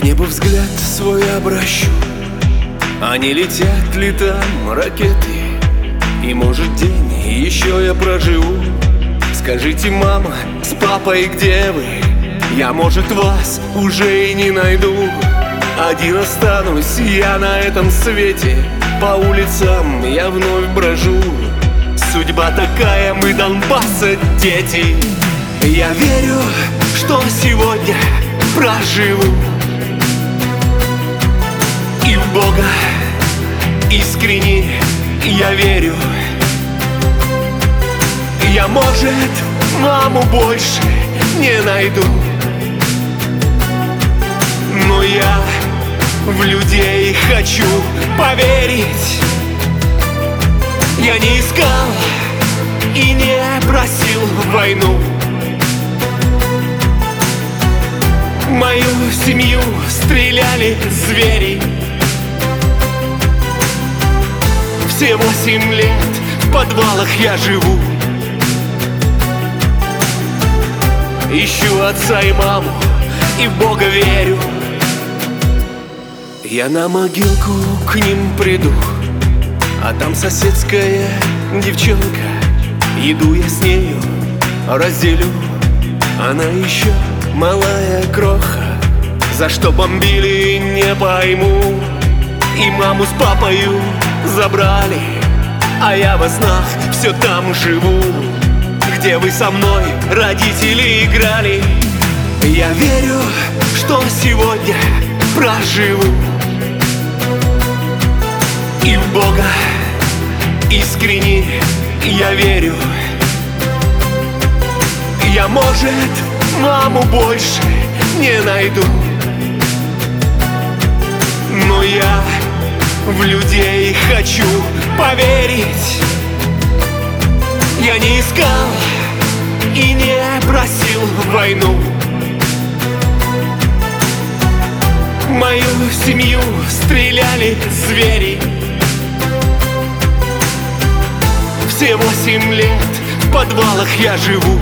небу взгляд свой обращу, а не летят ли там ракеты? И может день еще я проживу. Скажите, мама с папой, где вы? Я, может, вас уже и не найду. Один останусь я на этом свете, по улицам я вновь брожу. Судьба такая, мы Донбасса дети. Я верю, что сегодня проживу, и в Бога искренне я верю. Я, может, маму больше не найду, но я в людей хочу поверить. Я не искал и не просил войну. Мою семью стреляли звери. Все 8 лет в подвалах я живу. Ищу отца и маму, и в Бога верю. Я на могилку к ним приду, а там соседская девчонка. Иду я с нею, разделю. Она еще малая кроха, за что бомбили, не пойму. И маму с папою забрали, а я во снах все там живу, где вы со мной, родители, играли. Я верю, что сегодня проживу, и в Бога искренне я верю. Я, может, маму больше не найду, но я в людей хочу поверить. Я не искал и не просил войну. Мою семью стреляли звери. Все 8 лет в подвалах я живу.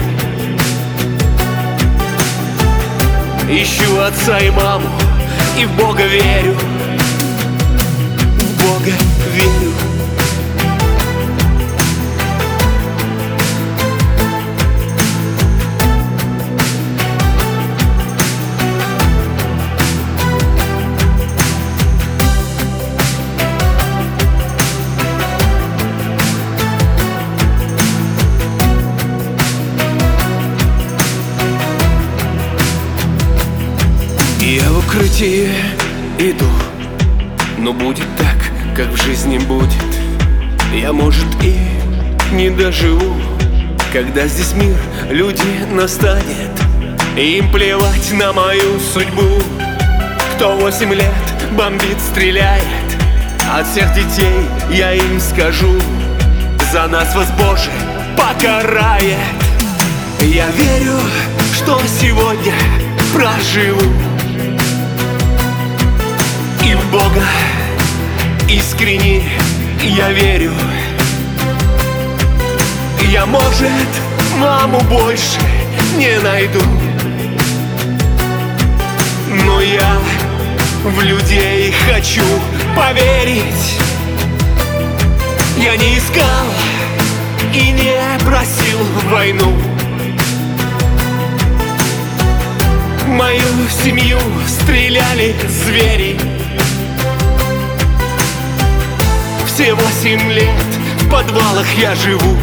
Ищу отца и маму, и в Бога верю. В Бога верю. Я в укрытие иду, но будет так, как в жизни будет. Я, может, и не доживу, когда здесь мир людей настанет, и им плевать на мою судьбу. Кто 8 лет бомбит, стреляет, от всех детей я им скажу: за нас вас Боже покарает. Я верю, что сегодня проживу, и в Бога искренне я верю. Я, может, маму больше не найду, но я в людей хочу поверить. Я не искал и не просил войну. Мою семью стреляли звери. Все 8 лет в подвалах я живу.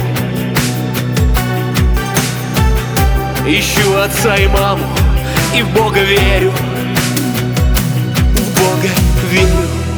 Ищу отца и маму, и в Бога верю. В Бога верю.